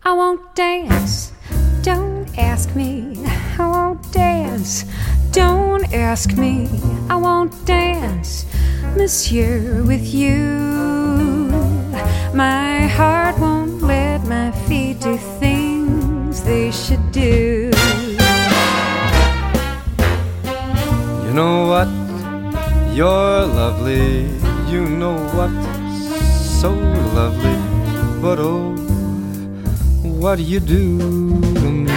I won't dance. Don't ask me. I won't dance. Don't ask me. I won't dance, monsieur, with you. My heart won't let my feet do things they should do. You know what? You're lovely. You know what? So lovely. But oh, what do you do to me?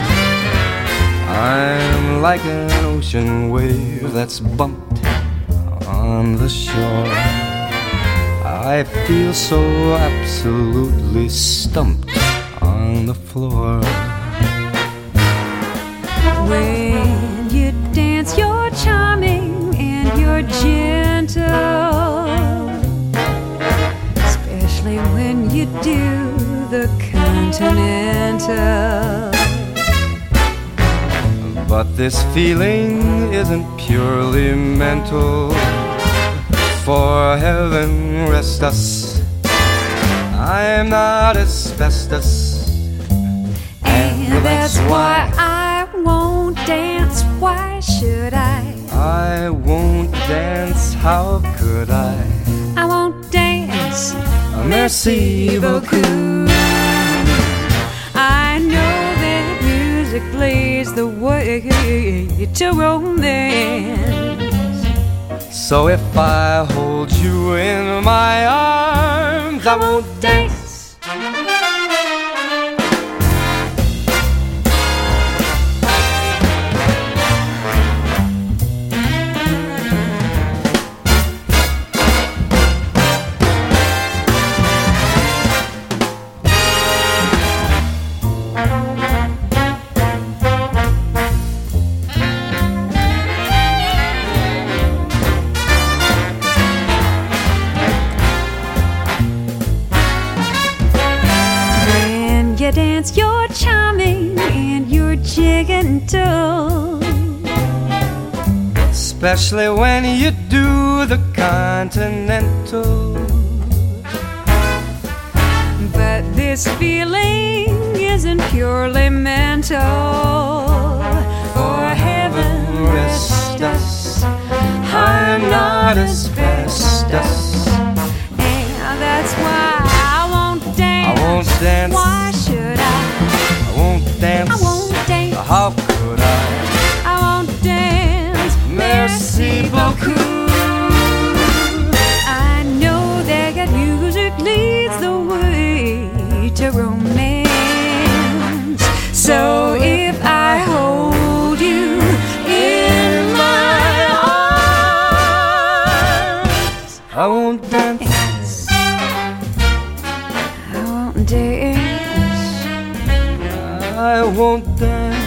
I'm like an ocean wave that's bumped on the shore. I feel so absolutely stumped on the floor. When you dance, you're charming and you're gentle, especially when you do the continental. But this feeling isn't purely mental. For heaven rest us, I am not asbestos. And that's why I won't dance. Why should I? I won't dance, how could I? I won't dance. Merci beaucoup. I know that music leads the way to romance. So if I hold you in my arms, I won't dance. Dance, you're charming and you're gentle, especially when you do the continental. But this feeling isn't purely mental. For heaven rest us, I'm not asbestos. And that's why I won't dance. I won't dance. Why should I? I won't dance. I won't dance. How could I? I won't dance. Merci beaucoup. I know that music leads the way to romance. So if I hold you in my arms, I won't dance. I won't dance. I won't dance.